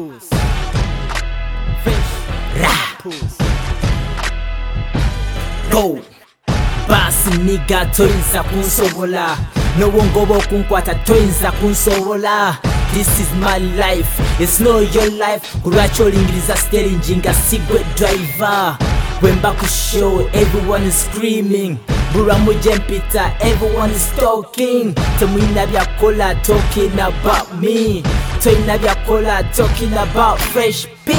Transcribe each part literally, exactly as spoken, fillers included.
Papoose. Fresh Papoose. Go. Basi nigga toyinza kunsobola, nowongoba okunkwata toyinza kunsobola. This is my life, it's not your life. Kuracholingiriza steering nga sigwe driver. When back to show, everyone is screaming. Buramu jempita, everyone is talking. Tamwina byakola talking about me. Toyina byakola talking about Fresh P.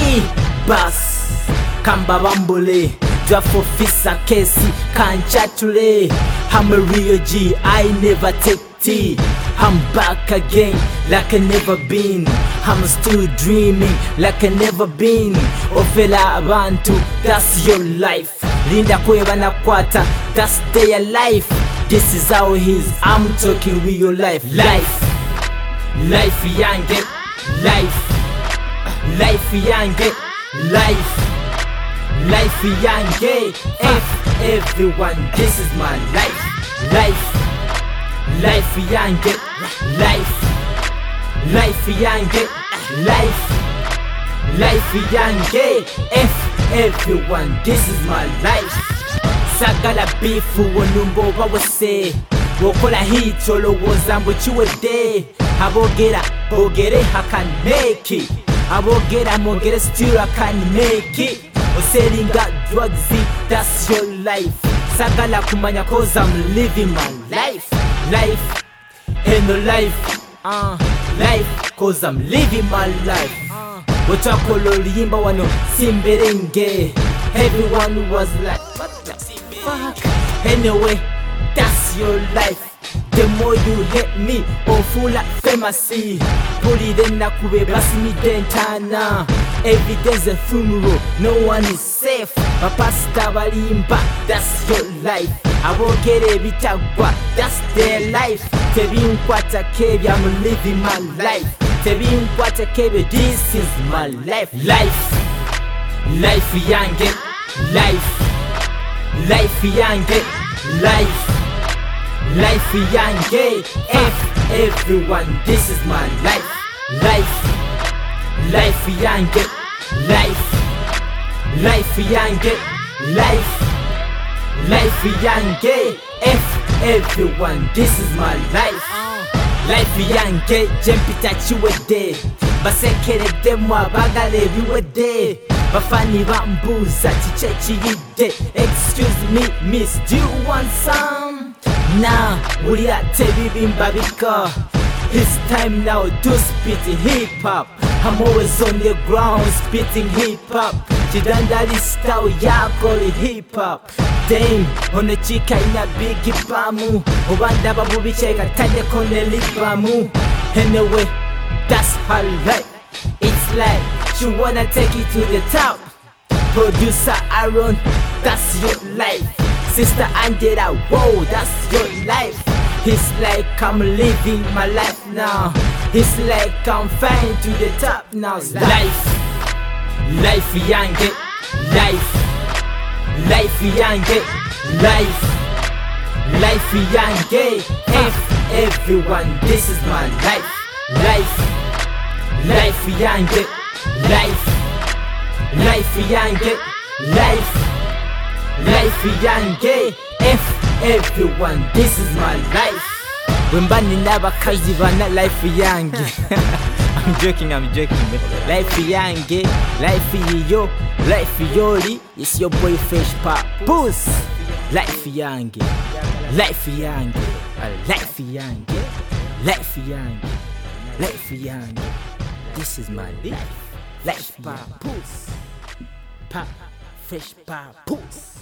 Bas kamba bambule Dwafo fisa kesi kanchatule. I'm a real G, I never take tea. I'm back again like I never been. I'm still dreaming like I never been. Ofela abantu, that's your life. Linda kweba na kwata, that's their life. This is how it is, I'm talking real life. Life, life yange, life, life yange, life. Life yange, F everyone, this is my life. Life, life yange, life, life yange, life, life yange, F everyone, this is my life. Sagala bifu wonumbo wawase, wokola hito lo wozambo chiwede. Abogera, bogere hakan make it. Abogera mogere still I can make it. Or selling that drugs, that's your life. Sagala kumanya cause I'm living my life. Life, and no life, uh, life, cause I'm living my life. Wachakolo limba wano simberenge. Everyone was like, what the fuck? Anyway, that's your life. The more you hate me, oh full like famasi. Puli dena kube basi mi dentana. Every day's a funeral, no one is safe. Papasta balimba, that's your life. Abogere bitagwa, that's their life. Tebi nkwata kebi, I'm living my life. Tebi nkwata kebi, this is my life. Life, life yange, life, life yange, life. Life yange, F everyone, this is my life. Life, life yange, life, life yange, life, life yange, F everyone, this is my life. Life yange, jempita chiwede, basekere demwa bagale biwede. Bafani bambuza chichechi yide. Excuse me, miss, do you want some? Nah, uri ate bibimba bika. It's time now to spit hip hop. I'm always on the ground spitting hip hop. Chidandali style ya call it hip hop. Dame, on the chika ina bigi bamu. Obanda babu bicheka tanya kone libamu. Anyway, that's her life. It's like she wanna take it to the top. Producer Aaron, that's your life. Sister Angela, whoa, that's your life. It's like I'm living my life now. It's like I'm flying to the top now. Life, life yange, life, life yange, life, life yange, F everyone, this is my life. Life, life yange, life, life yange, life. Life yange, F everyone, this is my life. Wembani nabakazi bana life yange. I'm joking, I'm joking. Life yange, life yo, life yoli. It's your boy Fresh Papoose. Life yange, life yange, life yange, life yange, life yange. This is my life. Life Papoose. Pa, Fresh Papoose.